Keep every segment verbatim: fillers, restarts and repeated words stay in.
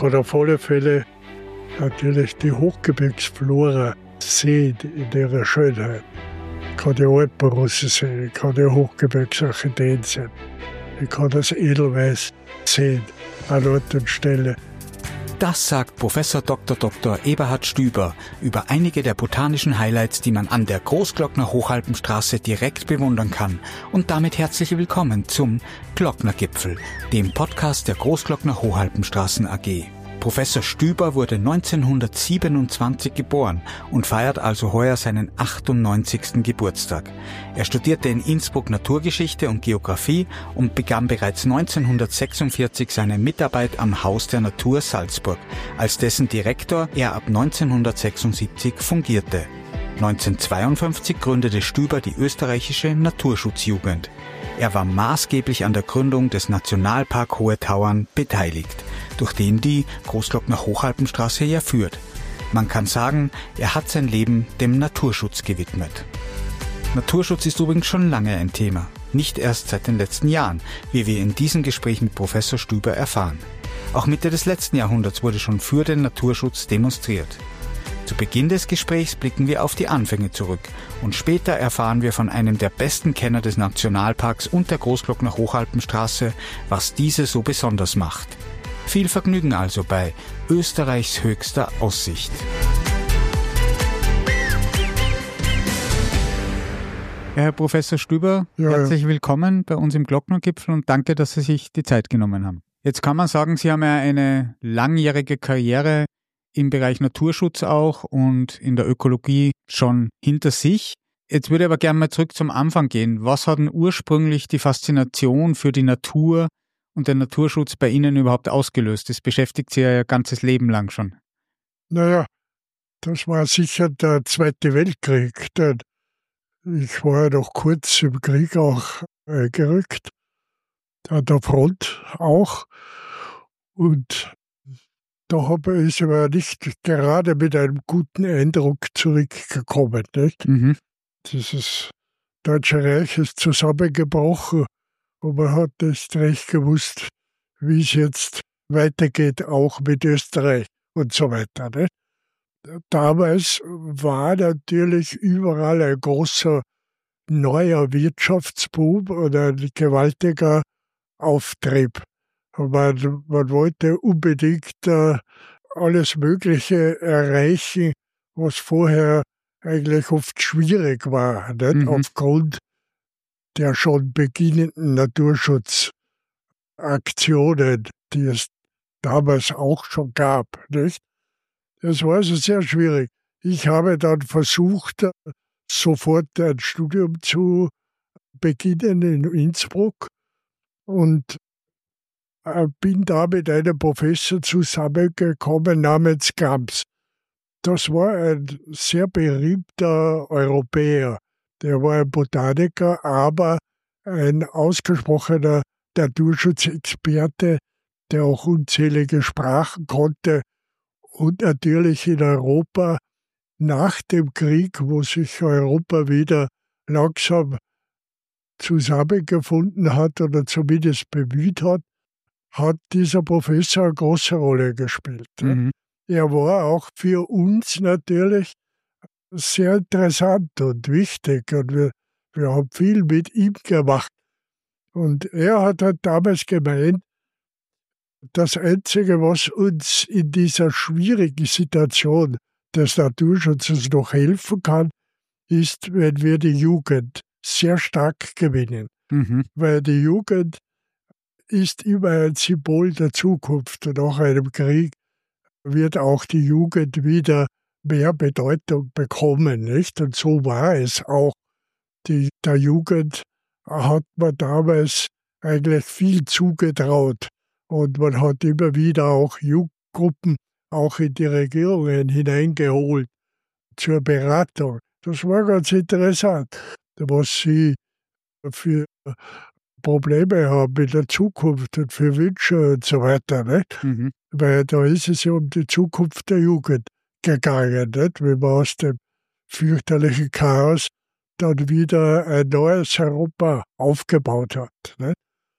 kann auf alle Fälle natürlich die Hochgebirgsflora sehen in ihrer Schönheit. Ich kann die Alpenrusse sehen, ich kann die Hochgebirgsarchitekten sehen, ich kann das Edelweiß sehen an Ort und Stelle. Das sagt Professor Doktor Doktor Eberhard Stüber über einige der botanischen Highlights, die man an der Großglockner Hochalpenstraße direkt bewundern kann. Und damit herzlich willkommen zum Glocknergipfel, dem Podcast der Großglockner Hochalpenstraßen A G. Professor Stüber wurde neunzehnhundertsiebenundzwanzig geboren und feiert also heuer seinen achtundneunzigsten Geburtstag. Er studierte in Innsbruck Naturgeschichte und Geographie und begann bereits neunzehnhundertsechsundvierzig seine Mitarbeit am Haus der Natur Salzburg, als dessen Direktor er ab neunzehnhundertsechsundsiebzig fungierte. neunzehnhundertzweiundfünfzig gründete Stüber die österreichische Naturschutzjugend. Er war maßgeblich an der Gründung des Nationalpark Hohe Tauern beteiligt, durch den die Großglockner Hochalpenstraße ja führt. Man kann sagen, er hat sein Leben dem Naturschutz gewidmet. Naturschutz ist übrigens schon lange ein Thema, nicht erst seit den letzten Jahren, wie wir in diesem Gespräch mit Professor Stüber erfahren. Auch Mitte des letzten Jahrhunderts wurde schon für den Naturschutz demonstriert. Zu Beginn des Gesprächs blicken wir auf die Anfänge zurück und später erfahren wir von einem der besten Kenner des Nationalparks und der Großglockner Hochalpenstraße, was diese so besonders macht. Viel Vergnügen also bei Österreichs höchster Aussicht. Ja, Herr Professor Stüber, ja, herzlich ja. willkommen bei uns im Glocknergipfel und danke, dass Sie sich die Zeit genommen haben. Jetzt kann man sagen, Sie haben ja eine langjährige Karriere im Bereich Naturschutz auch und in der Ökologie schon hinter sich. Jetzt würde ich aber gerne mal zurück zum Anfang gehen. Was hat denn ursprünglich die Faszination für die Natur und den Naturschutz bei Ihnen überhaupt ausgelöst? Das beschäftigt Sie ja Ihr ganzes Leben lang schon. Naja, das war sicher der Zweite Weltkrieg. Denn ich war ja noch kurz im Krieg auch eingerückt, an der Front auch. Und da habe ich aber nicht gerade mit einem guten Eindruck zurückgekommen. Nicht? Mhm. Dieses Deutsche Reich ist zusammengebrochen und man hat nicht recht gewusst, wie es jetzt weitergeht, auch mit Österreich und so weiter. Nicht? Damals war natürlich überall ein großer neuer Wirtschaftsboom oder ein gewaltiger Auftrieb. Man, man wollte unbedingt äh, alles Mögliche erreichen, was vorher eigentlich oft schwierig war, nicht? Mhm. Aufgrund der schon beginnenden Naturschutzaktionen, die es damals auch schon gab. Nicht? Das war also sehr schwierig. Ich habe dann versucht, sofort ein Studium zu beginnen in Innsbruck und bin da mit einem Professor zusammengekommen namens Gams. Das war ein sehr berühmter Europäer. Der war ein Botaniker, aber ein ausgesprochener Naturschutzexperte, der auch unzählige Sprachen konnte. Und natürlich in Europa nach dem Krieg, wo sich Europa wieder langsam zusammengefunden hat oder zumindest bemüht hat, hat dieser Professor eine große Rolle gespielt. Mhm. Er war auch für uns natürlich sehr interessant und wichtig und wir, wir haben viel mit ihm gemacht. Und er hat halt damals gemeint, das Einzige, was uns in dieser schwierigen Situation des Naturschutzes noch helfen kann, ist, wenn wir die Jugend sehr stark gewinnen. Mhm. Weil die Jugend ist immer ein Symbol der Zukunft. Und nach einem Krieg wird auch die Jugend wieder mehr Bedeutung bekommen, nicht? Und so war es auch. Die, der Jugend hat man damals eigentlich viel zugetraut. Und man hat immer wieder auch Jugendgruppen auch in die Regierungen hineingeholt zur Beratung. Das war ganz interessant, was sie für Probleme haben in der Zukunft und für Wünsche und so weiter. Nicht? Mhm. Weil da ist es ja um die Zukunft der Jugend gegangen, nicht? Wie man aus dem fürchterlichen Chaos dann wieder ein neues Europa aufgebaut hat. Nicht?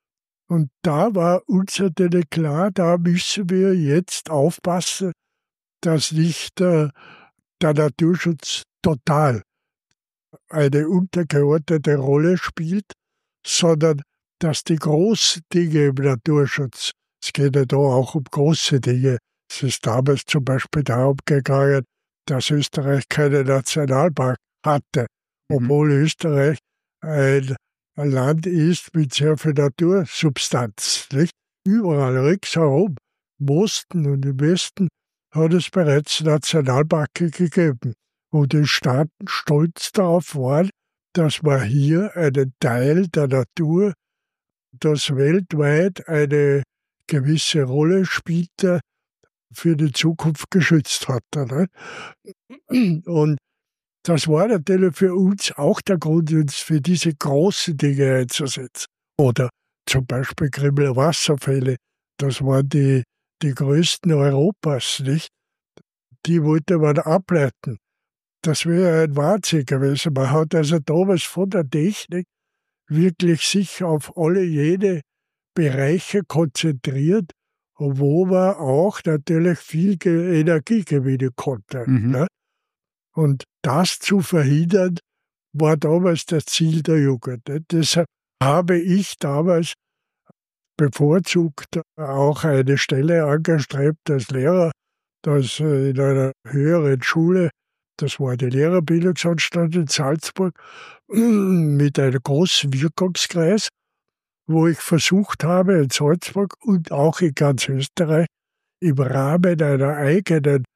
Und da war uns natürlich klar, da müssen wir jetzt aufpassen, dass nicht äh, der Naturschutz total eine untergeordnete Rolle spielt, sondern dass die großen Dinge im Naturschutz, es geht ja da auch um große Dinge, es ist damals zum Beispiel darum gegangen, dass Österreich keine Nationalpark hatte, obwohl mhm. Österreich ein, ein Land ist mit sehr viel Natursubstanz. Nicht? Überall ringsherum, im Osten und im Westen, hat es bereits Nationalparke gegeben, wo die Staaten stolz darauf waren, dass man hier einen Teil der Natur, das weltweit eine gewisse Rolle spielte, für die Zukunft geschützt hatte. Ne? Und das war natürlich für uns auch der Grund, uns für diese großen Dinge einzusetzen. Oder zum Beispiel Grimmeler Wasserfälle, das waren die, die größten Europas, nicht? Die wollte man ableiten. Das wäre ein Wahnsinn gewesen. Man hat also damals von der Technik wirklich sich auf alle jene Bereiche konzentriert, wo man auch natürlich viel Energie gewinnen konnte. Mhm. Ne? Und das zu verhindern, war damals das Ziel der Jugend. Ne? Deshalb habe ich damals bevorzugt auch eine Stelle angestrebt als Lehrer, das in einer höheren Schule, das war die Lehrerbildungsanstalt in Salzburg, mit einem großen Wirkungskreis, wo ich versucht habe, in Salzburg und auch in ganz Österreich im Rahmen einer eigenen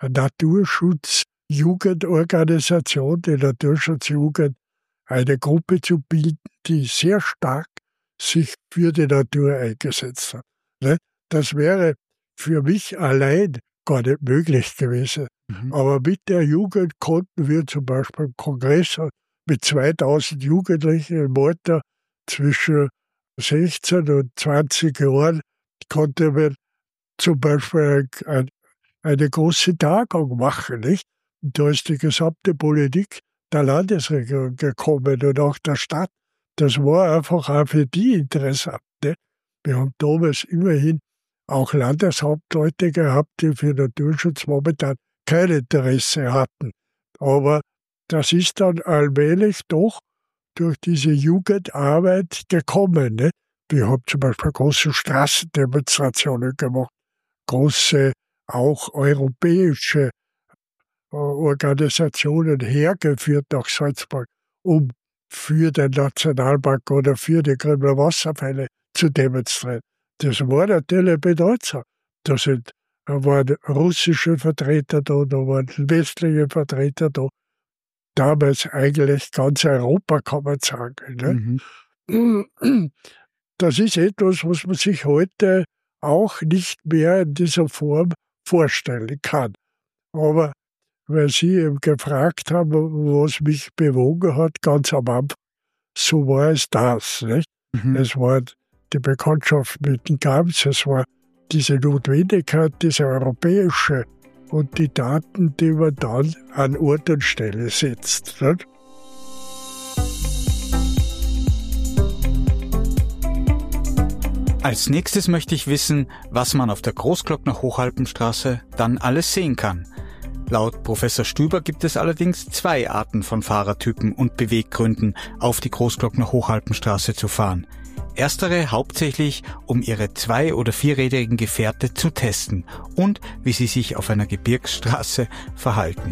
Naturschutz-Jugendorganisation, die Naturschutzjugend, eine Gruppe zu bilden, die sehr stark sich für die Natur eingesetzt hat. Das wäre für mich allein gar nicht möglich gewesen. Mhm. Aber mit der Jugend konnten wir zum Beispiel einen Kongress mit zweitausend Jugendlichen im Alter zwischen sechzehn und zwanzig Jahren, konnte man zum Beispiel eine, eine große Tagung machen. Nicht? Und da ist die gesamte Politik der Landesregierung gekommen und auch der Stadt. Das war einfach auch für die interessant. Nicht? Wir haben damals immerhin auch Landeshauptleute gehabt, die für Naturschutz momentan kein Interesse hatten. Aber das ist dann allmählich doch durch diese Jugendarbeit gekommen. Ne? Wir haben zum Beispiel große Straßendemonstrationen gemacht, große auch europäische Organisationen hergeführt nach Salzburg, um für den Nationalpark oder für die Grimmeler Wasserfälle zu demonstrieren. Das war natürlich bedeutsam. Da sind, da waren russische Vertreter da, da waren westliche Vertreter da. Damals eigentlich ganz Europa, kann man sagen. Ne? Mhm. Das ist etwas, was man sich heute auch nicht mehr in dieser Form vorstellen kann. Aber weil Sie eben gefragt haben, was mich bewogen hat, ganz am Anfang, so war es das. Nicht? Mhm. Es war die Bekanntschaft mit dem Gams, es war diese Notwendigkeit, diese europäische und die Daten, die man dann an Ort und Stelle setzt. Nicht? Als nächstes möchte ich wissen, was man auf der Großglockner Hochalpenstraße dann alles sehen kann. Laut Professor Stüber gibt es allerdings zwei Arten von Fahrertypen und Beweggründen, auf die Großglockner Hochalpenstraße zu fahren. Erstere hauptsächlich, um ihre zwei- oder vierrädrigen Gefährte zu testen und wie sie sich auf einer Gebirgsstraße verhalten.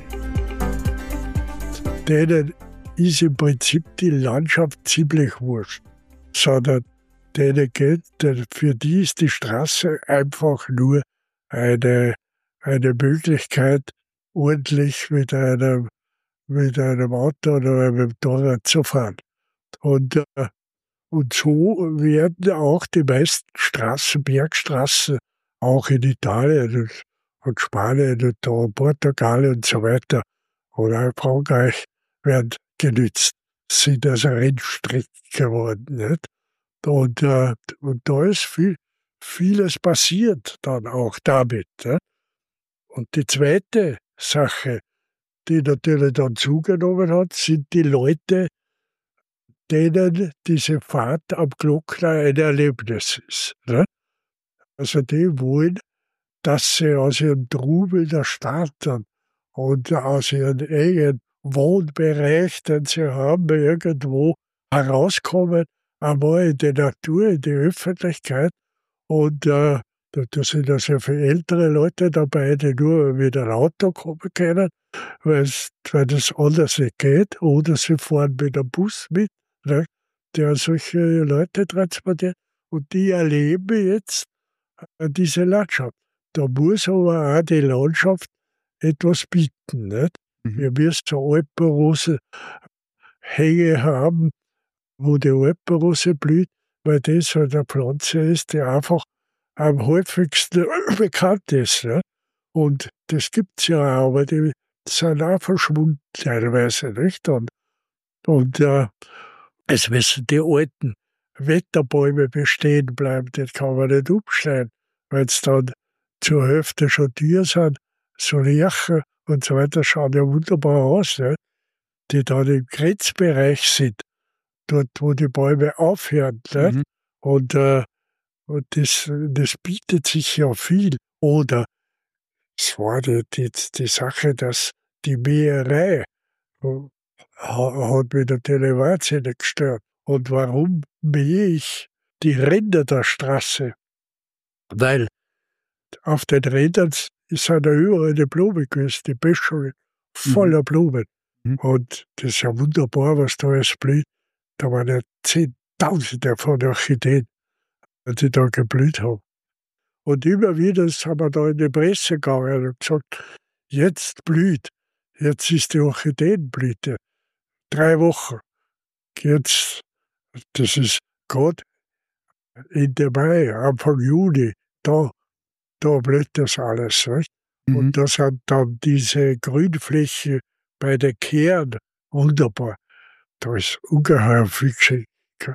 Denen ist im Prinzip die Landschaft ziemlich wurscht, sondern denen geht, für die ist die Straße einfach nur eine, eine Möglichkeit, ordentlich mit einem, mit einem Auto oder einem Motorrad zu fahren. Und, und so werden auch die meisten Straßen, Bergstraßen, auch in Italien und, und Spanien und Portugal und so weiter oder in Frankreich werden genützt, sind also Rennstrecken geworden. Nicht? Und, äh, und da ist viel, vieles passiert dann auch damit. Nicht? Und die zweite Sache, die natürlich dann zugenommen hat, sind die Leute, denen diese Fahrt am Glockner ein Erlebnis ist. Ne? Also die wollen, dass sie aus ihrem Trubel der Stadt und aus ihrem engen Wohnbereich, den sie haben, irgendwo herauskommen, einmal in die Natur, in die Öffentlichkeit. Und äh, da sind ja sehr viele ältere Leute dabei, die nur mit einem Auto kommen können, weil das anders nicht geht. Oder sie fahren mit einem Bus mit, ne, der solche Leute transportiert. Und die erleben jetzt äh, diese Landschaft. Da muss aber auch die Landschaft etwas bieten. Nicht? Mhm. Wir müssen so Alpenrose Hänge haben, wo die Alpenrose blüht, weil das halt eine Pflanze ist, die einfach am häufigsten bekannt ist. Ne? Und das gibt es ja auch, aber die sind auch verschwunden teilweise. Nicht? Und, und äh, es müssen die alten Wetterbäume bestehen bleiben, die kann man nicht umschneiden, weil es dann zur Hälfte schon Tiere sind, so Lärchen und so weiter, schauen ja wunderbar aus, ne? Die dann im Grenzbereich sind, dort wo die Bäume aufhören. Ne? Mhm. Und, äh, und das, das bietet sich ja viel. Oder es war die, die, die Sache, dass die Mäherei äh, hat mich natürlich wahnsinnig gestört. Und warum mähe ich die Ränder der Straße? Weil auf den Rändern sind ja überall die Blumen gewesen, die Böschungen voller Blumen. Mhm. Und das ist ja wunderbar, was da alles blüht. Da waren ja Zehntausende von Orchideen, die da geblüht haben. Und immer wieder sind wir da in die Presse gegangen und gesagt, jetzt blüht, jetzt ist die Orchideenblüte. Drei Wochen. Jetzt, das ist gerade Ende Mai, Anfang Juni, da, da blüht das alles. Nicht? Mhm. Und das hat dann diese Grünfläche bei den Kehren wunderbar. Da ist ungeheuer viel geschehen,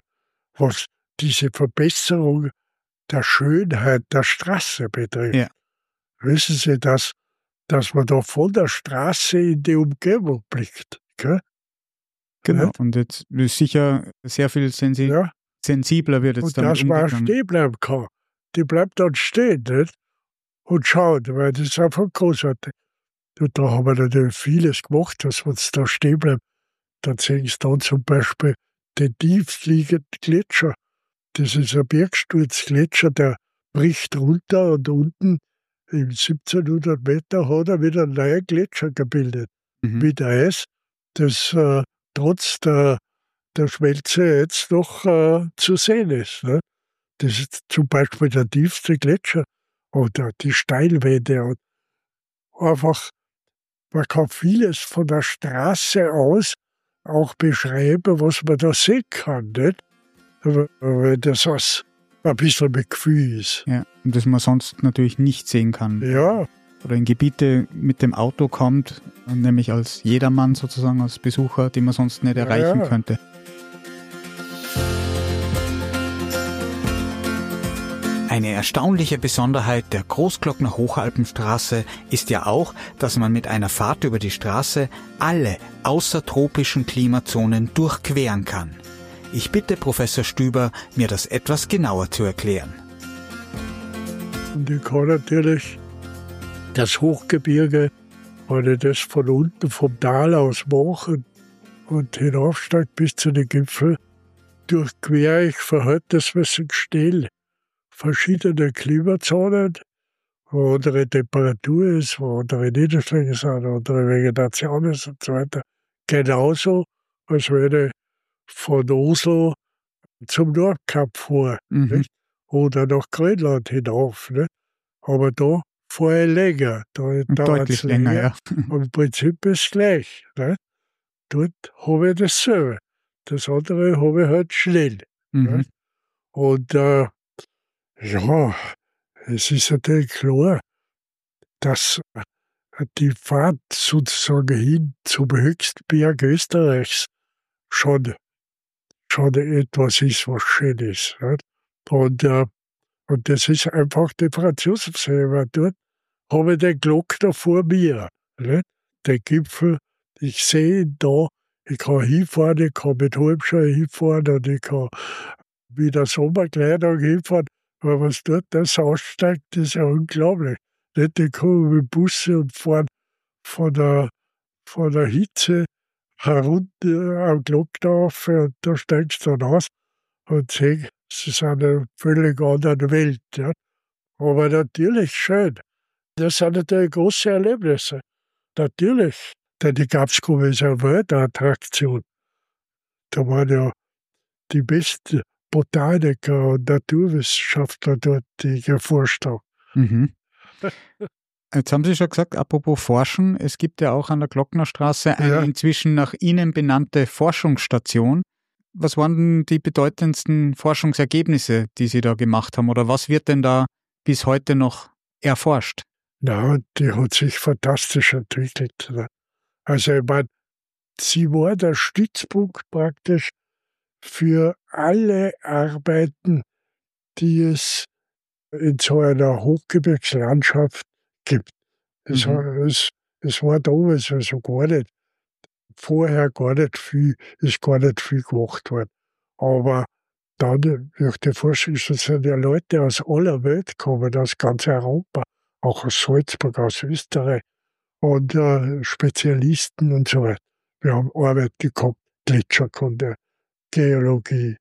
was diese Verbesserung der Schönheit der Straße betrifft. Ja. Wissen Sie, dass, dass man da von der Straße in die Umgebung blickt? Gell? Genau, Nicht? und jetzt ist sicher sehr viel sensi Ja. sensibler wird jetzt Und damit dass man auch umgegangen. stehen bleiben kann. Die bleibt dann stehen, nicht? Und schaut, weil das ist einfach großartig. Und da haben wir natürlich vieles gemacht, dass wir da stehen bleiben. Dann sehen Sie dann zum Beispiel den tiefliegenden Gletscher. Das ist ein Bergsturzgletscher, der bricht runter und unten in siebzehnhundert Meter hat er wieder einen neuen Gletscher gebildet. Mhm. Mit Eis, das äh, trotz der, der Schmelze jetzt noch äh, zu sehen ist. Ne? Das ist zum Beispiel der tiefste Gletscher oder die Steilwände. Und einfach, man kann vieles von der Straße aus auch beschreiben, was man da sehen kann. Nicht? Weil das was ein bisschen mit Gefühl ist. Ja, und das man sonst natürlich nicht sehen kann. Ja, Oder in Gebiete mit dem Auto kommt, nämlich als Jedermann sozusagen, als Besucher, die man sonst nicht erreichen ja. könnte. Eine erstaunliche Besonderheit der Großglockner Hochalpenstraße ist ja auch, dass man mit einer Fahrt über die Straße alle außertropischen Klimazonen durchqueren kann. Ich bitte Professor Stüber, mir das etwas genauer zu erklären. und ich kann natürlich das Hochgebirge, wenn ich das von unten vom Tal aus mache und hinaufsteige bis zu den Gipfeln, durchquere ich verhältnismäßig schnell verschiedene Klimazonen, wo andere Temperatur ist, wo andere Niederschläge sind, wo andere Vegetation ist und so weiter. Genauso, als wenn ich von Oslo zum Nordkap fahre, Mhm. nicht? Oder nach Grönland hinauf. Nicht? Aber da fahre ich länger. Da dauert es Deutlich länger, länger. ja. Und im Prinzip ist es gleich. Nicht? Dort habe ich dasselbe. Das andere habe ich halt schnell. Mhm. Nicht? Und äh, ja, es ist natürlich klar, dass die Fahrt sozusagen hin zum höchsten Berg Österreichs schon, schon etwas ist, was schön ist. Nicht? Und, äh, und das ist einfach die Franz-Josef-See, weil dort habe ich den Glockner vor mir. Nicht? Den Gipfel, ich sehe ihn da Ich kann hinfahren, ich kann mit Halbschau hinfahren und ich kann mit der Sommerkleidung hinfahren. Aber was dort das aussteigt, das ist ja unglaublich. Nicht? Ich komme mit Busse und fahren von der, von der Hitze herunter am Glockner auf und da steigst du dann aus und siehst, es ist eine völlig andere Welt. Ja. Aber natürlich schön. Das sind natürlich große Erlebnisse. Natürlich. Denn die Gamsgrube ist eine Weltattraktion. Da waren ja die besten Botaniker und Naturwissenschaftler dort, die ich erforscht habe. Mhm. Jetzt haben Sie schon gesagt, apropos Forschen, es gibt ja auch an der Glocknerstraße eine ja. inzwischen nach Ihnen benannte Forschungsstation. Was waren denn die bedeutendsten Forschungsergebnisse, die Sie da gemacht haben? Oder was wird denn da bis heute noch erforscht? Na, die hat sich fantastisch entwickelt. Also ich meine, sie war der Stützpunkt praktisch für alle Arbeiten, die es in so einer Hochgebirgslandschaft gibt. Es, mhm. es, es war damals also gar nicht, vorher gar nicht viel, ist gar nicht viel gemacht worden. Aber dann durch die Forschungsstation ja Leute aus aller Welt kommen, aus ganz Europa, auch aus Salzburg, aus Österreich und äh, Spezialisten und so weiter. Wir haben Arbeit gehabt, Gletscherkunde, Geologie,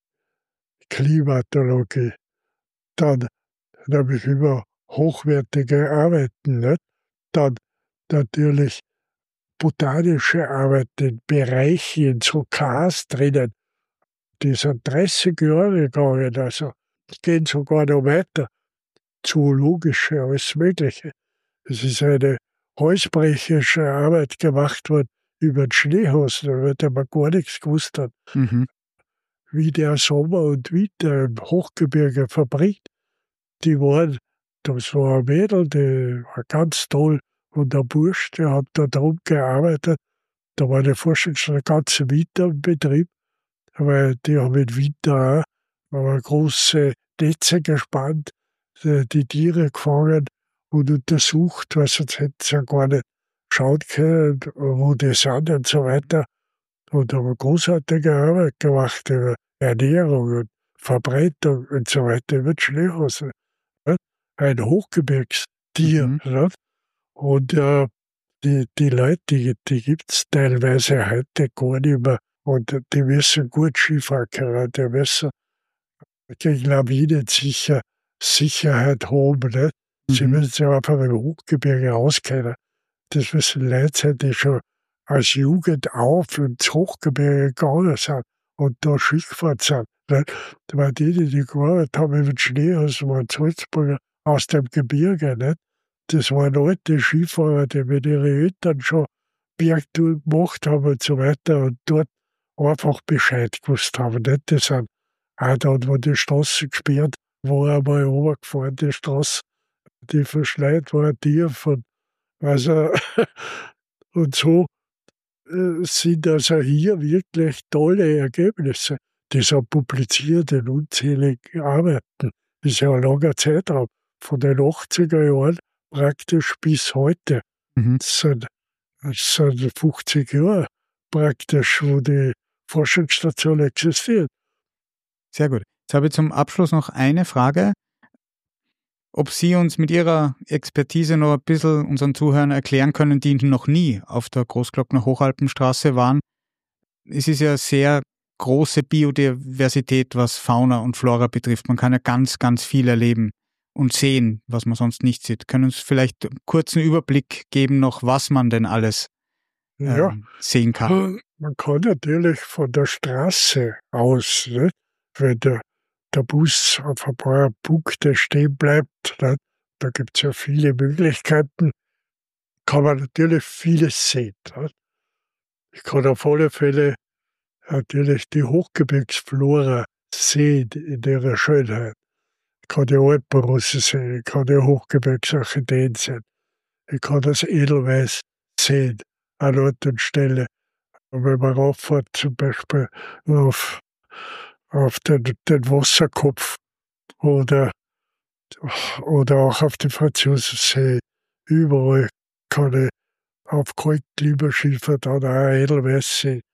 Klimatologie, dann, dann habe ich über hochwertige Arbeiten, nicht? Dann natürlich botanische Arbeiten, Bereiche in so Ks drinnen, die sind dreißig Jahre gegangen, also gehen sogar noch weiter. Zoologische, alles Mögliche. Es ist eine halsbrecherische Arbeit gemacht worden über den Schneehasen, weil man gar nichts gewusst hat. Mhm. Wie der Sommer und Winter im Hochgebirge verbringt. Die waren, das war ein Mädel, die war ganz toll. Und der Bursch, der hat da drum gearbeitet. Da war die Forschung schon den ganzen Winter im Betrieb. Weil die haben im Winter auch haben große Netze gespannt, die Tiere gefangen und untersucht, weil sonst hätten sie ja gar nicht schauen können, wo die sind und so weiter. Und haben großartige Arbeit gemacht über Ernährung und Verbreitung und so weiter über die Schneehasen. Ein Hochgebirgstier. Mhm. Nicht? Und äh, die, die Leute, die, die gibt es teilweise heute gar nicht mehr. Und die müssen gut Skifahren können. Die müssen gegen Lawinen sicher Sicherheit haben. Nicht? Sie mhm. müssen sich einfach im Hochgebirge auskennen. Das müssen Leute sein, die schon als Jugend auf ins Hochgebirge gegangen sind und da Ski gefahren sind. Nicht? Weil die, die die gearbeitet haben über den Schneehasen, waren Salzburger aus dem Gebirge. Nicht? Das waren alte Skifahrer, die mit ihren Eltern schon Bergtour gemacht haben und so weiter und dort einfach Bescheid gewusst haben. Nicht? Die sind auch da, wo die Straße gesperrt war, einmal runtergefahren, die Straße, die verschneit war, tief. Und, also, und so äh, sind also hier wirklich tolle Ergebnisse. Die sind publiziert in unzähligen Arbeiten. Das ist ja ein langer Zeitraum. Von den achtziger Jahren praktisch bis heute. Mhm. Das sind, das sind fünfzig Jahre praktisch, wo die Forschungsstation existiert. Sehr gut. Jetzt habe ich zum Abschluss noch eine Frage. Ob Sie uns mit Ihrer Expertise noch ein bisschen unseren Zuhörern erklären können, die noch nie auf der Großglockner Hochalpenstraße waren. Es ist ja sehr große Biodiversität, was Fauna und Flora betrifft. Man kann ja ganz, ganz viel erleben und sehen, was man sonst nicht sieht. Können uns vielleicht einen kurzen Überblick geben, noch was man denn alles ähm, ja, sehen kann? Man kann natürlich von der Straße aus, nicht? Wenn der, der Bus auf ein paar Punkte stehen bleibt, nicht? Da gibt es ja viele Möglichkeiten, kann man natürlich vieles sehen. Nicht? Ich kann auf alle Fälle natürlich die Hochgebirgsflora sehen in ihrer Schönheit. Ich kann die Alpenrosse sehen, ich kann die Hochgebirgsorchideen sehen, ich kann das Edelweiß sehen an Ort und Stelle. Und wenn man rauffährt, zum Beispiel auf, auf den, den Wasserkopf oder, oder auch auf die Französissee, überall kann ich auf Kaltklimaschiffer dann auch Edelweiß sehen.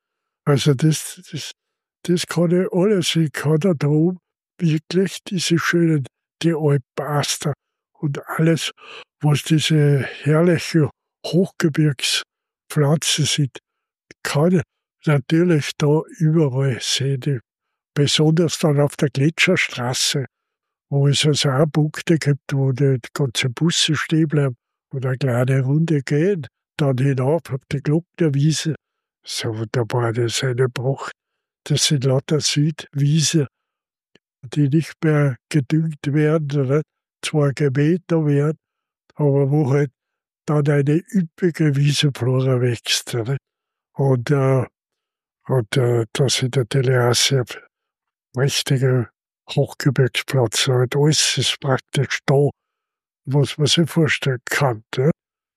Also das, das, das kann ich alles. Ich kann da drum wirklich diese schönen, die Alpaster und alles, was diese herrliche Hochgebirgspflanzen sind, kann ich natürlich da überall sehen. Besonders dann auf der Gletscherstraße, wo es also auch Punkte gibt, wo die ganzen Busse stehen bleiben oder eine kleine Runde gehen, dann hinauf auf die Glocknerwiese. So wunderbar, das ist eine Pracht. Das sind lauter Südwiese, die nicht mehr gedüngt werden, oder? Zwar gemäht werden, aber wo halt dann eine üppige Wiesenflora wächst. Oder? Und, äh, und äh, das sind natürlich auch sehr richtige Hochgebirgsplatz. Halt alles ist praktisch da, was man sich vorstellen kann. Ja?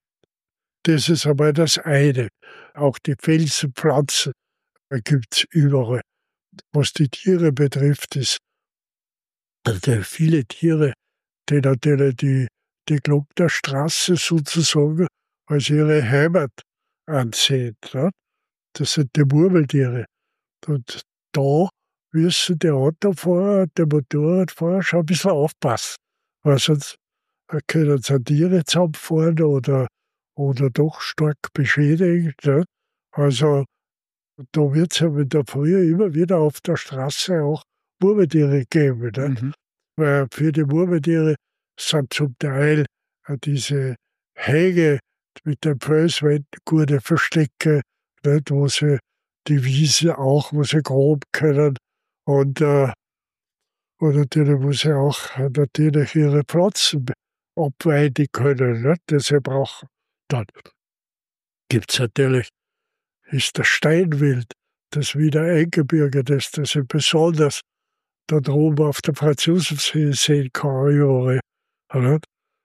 Das ist aber das eine. Auch die Felsenpflanzen gibt es überall. Was die Tiere betrifft, ist, also viele Tiere, die natürlich die, die Glocknerstraße sozusagen als ihre Heimat ansehen. Ja? Das sind die Murmeltiere. Und da müssen die Autofahrer, die Motorradfahrer schon ein bisschen aufpassen. Weil sonst können sie Tiere zusammenfahren oder, oder doch stark beschädigen. Ja? Also da wird es ja in der Früh immer wieder auf der Straße auch Murmeltiere geben. Ne? Mhm. Weil für die Murmeltiere sind zum Teil äh, diese Hänge mit den Felswänden gute Verstecke, nicht, wo sie die Wiese auch, wo sie graben können. Und, äh, und natürlich muss sie auch äh, natürlich ihre Pflanzen abweiden können. Nicht? Deshalb auch dann gibt es natürlich, ist das Steinwild, das Wiedereingebirge, das, das ich besonders da droben auf der Franzosensee sehen kann, überall. Nicht?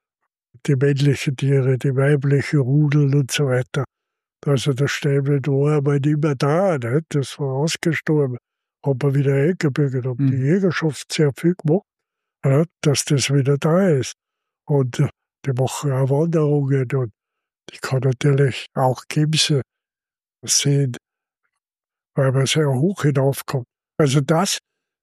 Die männlichen Tiere, die weiblichen Rudel und so weiter. Also das Steinwild war aber nicht mehr da, nicht? Das war ausgestorben. Haben wir wieder eingebürgert, haben die Mhm. Jägerschaft sehr viel gemacht, nicht? Dass das wieder da ist. Und äh, die machen auch Wanderungen und ich kann natürlich auch Gämse sehen, weil man sehr hoch hinaufkommt. Also das,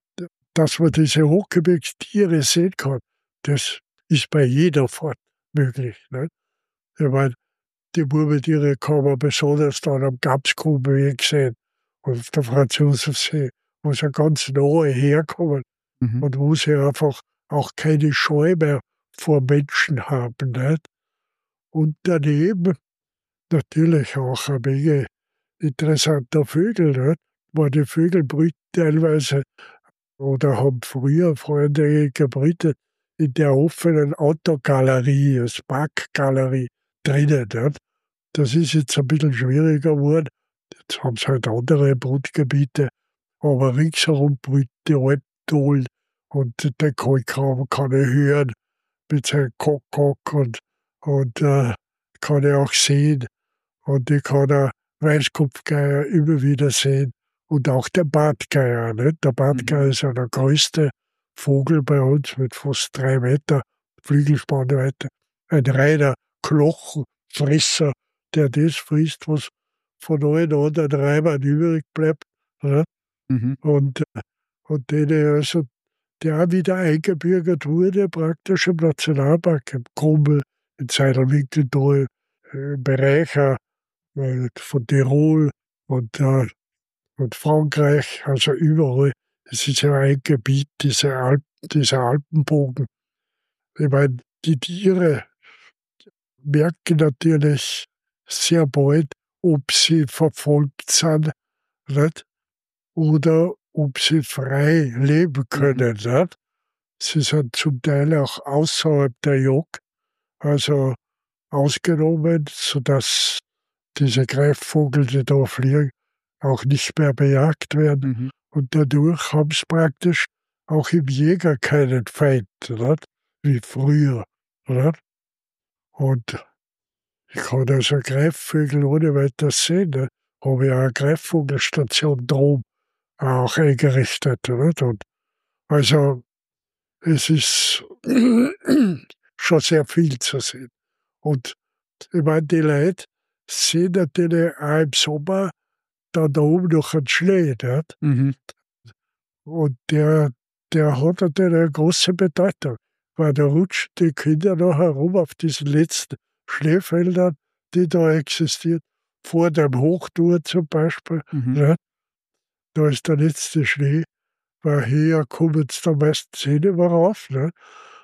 dass man diese Hochgebirgstiere sehen kann, das ist bei jeder Fahrt möglich. Nicht? Ich meine, die Murmeltiere kann man besonders dann am Gapsgrubenweg sehen und auf der Franzosensee, wo sie ganz nahe herkommen Mhm. und wo sie einfach auch keine Scheu mehr vor Menschen haben. Nicht? Und daneben natürlich auch eine Menge interessanter Vögel, nicht? Weil die Vögel brüten teilweise oder haben früher Freunde gebrütet in der offenen Autogalerie, als Parkgalerie drinnen. Nicht? Das ist jetzt ein bisschen schwieriger geworden. Jetzt haben sie halt andere Brutgebiete, aber ringsherum brüten die Alpendohlen und den Kolkraben kann ich hören mit seinem Kock-Kock und, und äh, kann ich auch sehen. Und ich kann auch Weißkopfgeier immer wieder sehen. Und auch der Bartgeier. Nicht? Der Bartgeier Mhm. ist ja der größte Vogel bei uns mit fast drei Meter Flügelspannweite. Ein reiner Knochenfresser, der das frisst, was von allen anderen Reibern übrig bleibt. Nicht? Mhm. Und, äh, und den, also, der auch wieder eingebürgert wurde, praktisch im Nationalpark, im Krummel, in Zeilerwinkeltal, im Bereich äh, von Tirol und, äh, und Frankreich, also überall. Es ist ja ein Gebiet, diese Alpen, dieser Alpenbogen. Ich meine, die Tiere merken natürlich sehr bald, ob sie verfolgt sind, nicht? Oder ob sie frei leben können. Mhm. Nicht? Sie sind zum Teil auch außerhalb der Jagd, also ausgenommen, sodass diese Greifvogel, die da fliegen, auch nicht mehr bejagt werden. Mhm. Und dadurch haben sie praktisch auch im Jäger keinen Feind, nicht? Wie früher. Nicht? Und ich kann also Greifvögel ohne weiteres sehen. Ne? Habe ja eine Greifvogelstation drum auch eingerichtet. Nicht? Und also es ist schon sehr viel zu sehen. Und ich meine, die Leute sehen natürlich auch im Sommer da, da oben noch einen Schnee. Nicht? Mhm. Und der, der hat natürlich eine große Bedeutung, weil da rutschen die Kinder noch herum auf diesen letzten Schneefeldern, die da existieren, vor dem Hochtour zum Beispiel. Mhm. Nicht? Da ist der letzte Schnee, weil hier kommen es da meistens nicht mehr rauf. Nicht?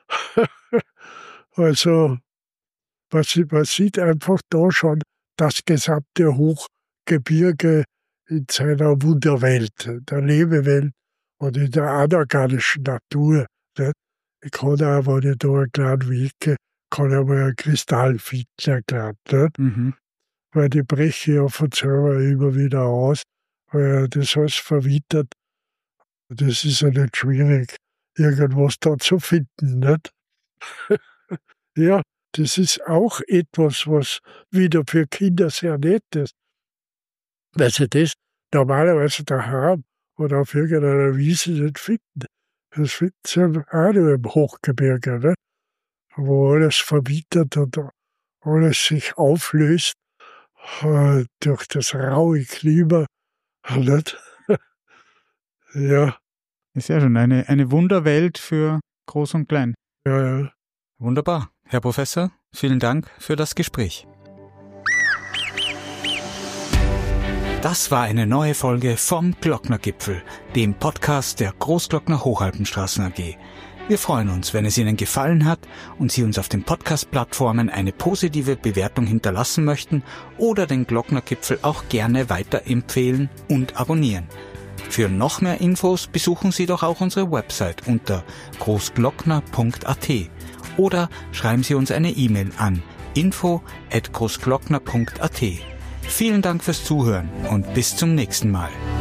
Also, man sieht, man sieht einfach da schon das gesamte Hochgebirge in seiner Wunderwelt, der Lebewelt und in der anorganischen Natur. Nicht? Ich kann auch, wenn ich da einen kleinen Weg gehe, kann ich mal einen Kristall finden, erklären. Mhm. Weil die brechen ja von selber immer wieder aus, weil das alles verwittert. Das ist ja nicht schwierig, irgendwas da zu finden. Nicht? Ja, das ist auch etwas, was wieder für Kinder sehr nett ist. Weil sie das normalerweise daheim oder auf irgendeiner Wiese nicht finden. Das finden sie auch nur im Hochgebirge, ne? Wo alles verwittert und alles sich auflöst äh, durch das raue Klima. Nicht? Ja. Ist ja schon eine, eine Wunderwelt für Groß und Klein. Ja, ja. Wunderbar. Herr Professor, vielen Dank für das Gespräch. Das war eine neue Folge vom Glocknergipfel, dem Podcast der Großglockner Hochalpenstraßen A G. Wir freuen uns, wenn es Ihnen gefallen hat und Sie uns auf den Podcast-Plattformen eine positive Bewertung hinterlassen möchten oder den Glocknergipfel auch gerne weiterempfehlen und abonnieren. Für noch mehr Infos besuchen Sie doch auch unsere Website unter großglockner punkt a t oder schreiben Sie uns eine E-Mail an info at großglockner punkt a t. Vielen Dank fürs Zuhören und bis zum nächsten Mal.